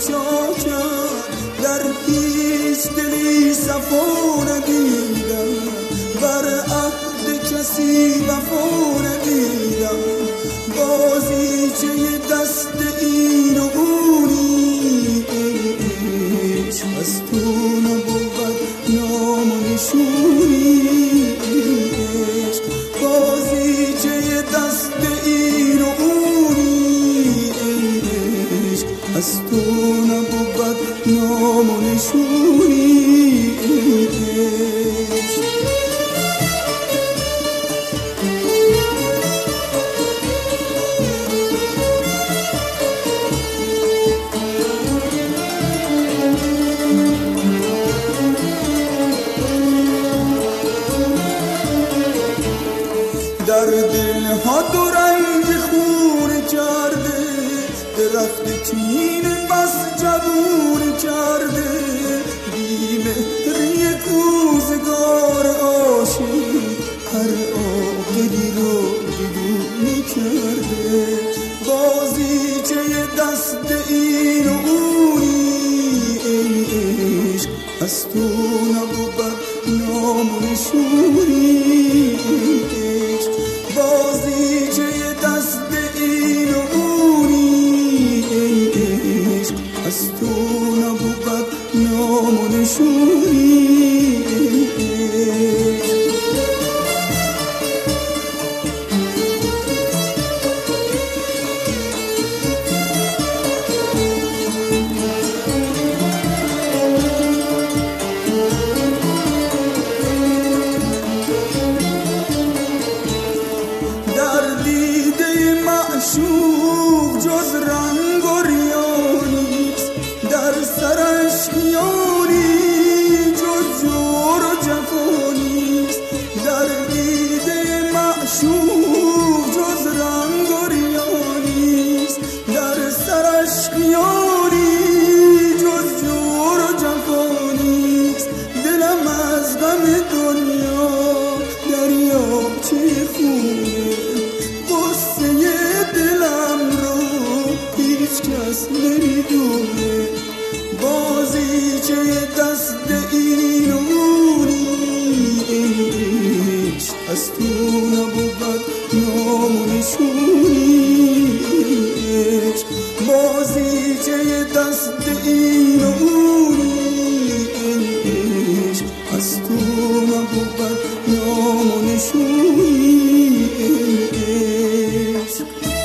چا کرد، در هیچ دلی صفا ندیدم، بر عهد کسی وفا ندیدم. بازیچه دست این و اونی، عشق از تو نبود نام و نشونی. عشق بازیچه دست این و اونی، عشق از تو نبود نام و نشونی. در دل ها دو رنگ خون کرده، درخت کین بس جبور کرده. بی‌مهری روزگار عاشق، هر عاقلی رو دیوونه کرده. بازیچه دست این و اونی، عشق از تو نبود نام و نشونی. بازیچه دست این و اونی، عشق از تو نبود نام و نشونی. معشوق جز رنگ و ریانیست، در سرش خیالی جز جور و جفانیست. در دیده معشوق جز رنگ و ریانیست، در سرش خیالی جز جور و جفانیست. دلم از غم دنیا دریاچه خونه، کس نمیدونه. بازیچه دست این و اونی، عشق از تو نبود نام و نشونی. عشق بازیچه دست این و اونی، عشق از تو نبود نام و نشونی. عشق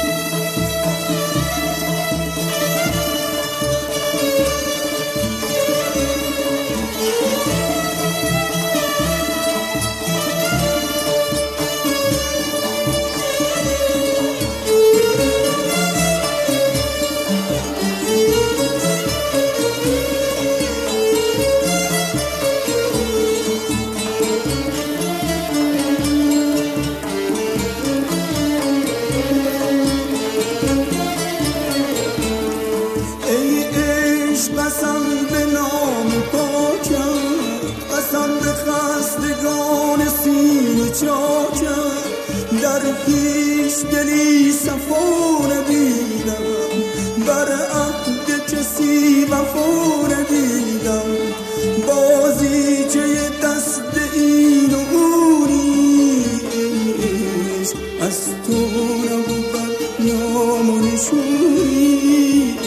قسم به نام پاکم، قسم به خستگان سینه چاکم. در هیچ دلی صفا ندیدم، بر عهد کسی وفا ندیدم. بازیچه دست این و اونی، عشق از تو نبود نام و نشونی.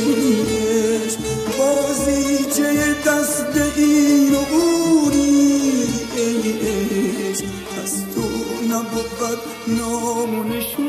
بازیچه دست این و اونی، عشق از تو نبود نام و نشونی.